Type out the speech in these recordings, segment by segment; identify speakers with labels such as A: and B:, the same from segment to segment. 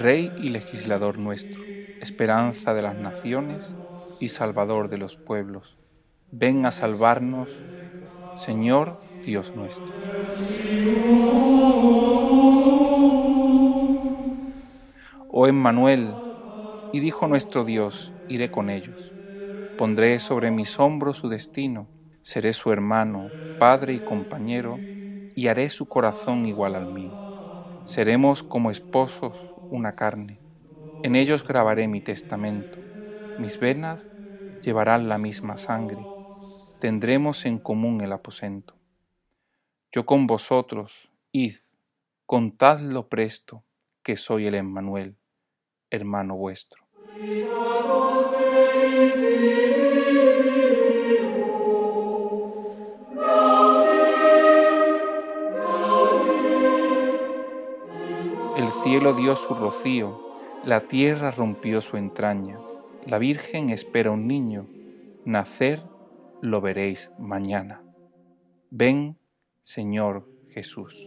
A: Rey y legislador nuestro, esperanza de las naciones y Salvador de los pueblos. Ven a salvarnos, Señor Dios nuestro. Oh Emmanuel, y dijo nuestro Dios, iré con ellos. Pondré sobre mis hombros su destino, seré su hermano, padre y compañero, y haré su corazón igual al mío. Seremos como esposos, una carne. En ellos grabaré mi testamento. Mis venas llevarán la misma sangre. Tendremos en común el aposento. Yo con vosotros, id, contadlo presto, que soy el Emmanuel, hermano vuestro. El cielo dio su rocío, la tierra rompió su entraña. La Virgen espera un niño, nacer lo veréis mañana. Ven, Señor Jesús.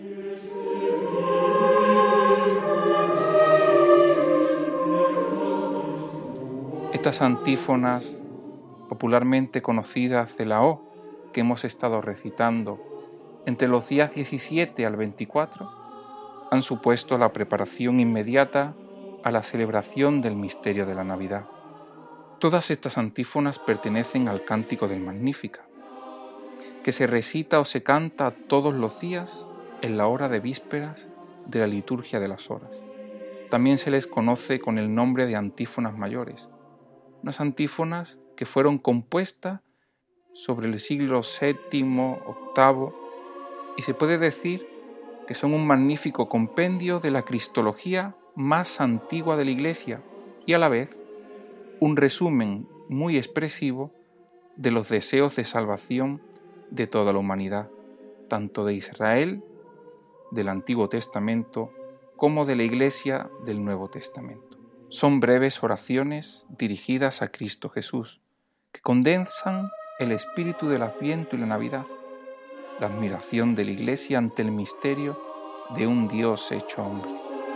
A: Estas antífonas, popularmente conocidas de la O, que hemos estado recitando entre los días 17 al 24, han supuesto la preparación inmediata a la celebración del misterio de la Navidad. Todas estas antífonas pertenecen al Cántico del Magníficat, que se recita o se canta todos los días en la hora de vísperas de la liturgia de las horas. También se les conoce con el nombre de antífonas mayores, unas antífonas que fueron compuestas sobre el siglo VII, VIII, y se puede decir que son un magnífico compendio de la cristología más antigua de la Iglesia y a la vez un resumen muy expresivo de los deseos de salvación de toda la humanidad, tanto de Israel, del Antiguo Testamento, como de la Iglesia del Nuevo Testamento. Son breves oraciones dirigidas a Cristo Jesús, que condensan el espíritu del Adviento y la Navidad, la admiración de la Iglesia ante el misterio de un Dios hecho hombre.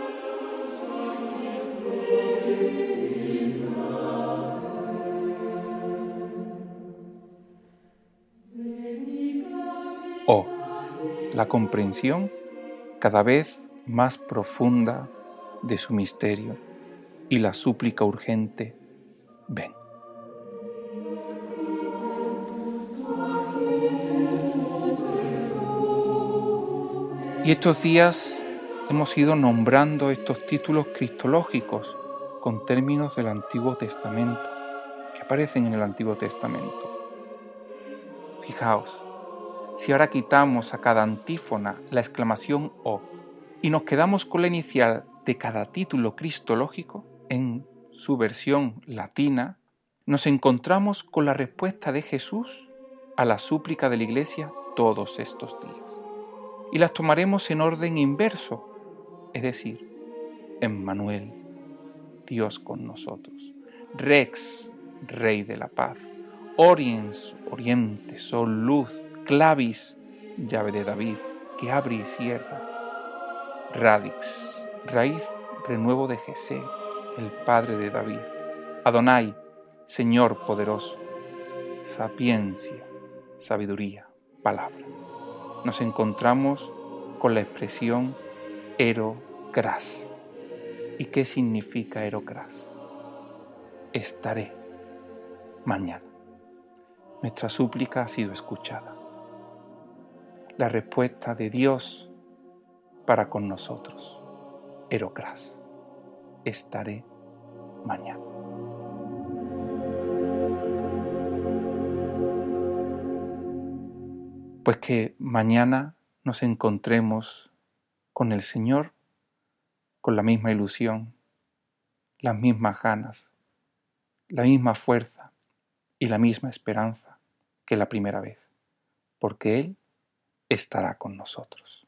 A: Oh, la comprensión cada vez más profunda de su misterio y la súplica urgente, ven. Y estos días hemos ido nombrando estos títulos cristológicos con términos del Antiguo Testamento, que aparecen en el Antiguo Testamento. Fijaos, si ahora quitamos a cada antífona la exclamación «O» y nos quedamos con la inicial de cada título cristológico en su versión latina, nos encontramos con la respuesta de Jesús a la súplica de la Iglesia todos estos días. Y las tomaremos en orden inverso, es decir, Emmanuel, Dios con nosotros, Rex, Rey de la paz, Oriens, Oriente, Sol, Luz, Clavis, llave de David, que abre y cierra, Radix, raíz, renuevo de Jesé, el Padre de David, Adonai, Señor poderoso, sapiencia, sabiduría, palabra. Nos encontramos con la expresión Erocras. ¿Y qué significa Erocras? Estaré mañana. Nuestra súplica ha sido escuchada. La respuesta de Dios para con nosotros. Erocras. Estaré mañana. Pues que mañana nos encontremos con el Señor con la misma ilusión, las mismas ganas, la misma fuerza y la misma esperanza que la primera vez, porque Él estará con nosotros.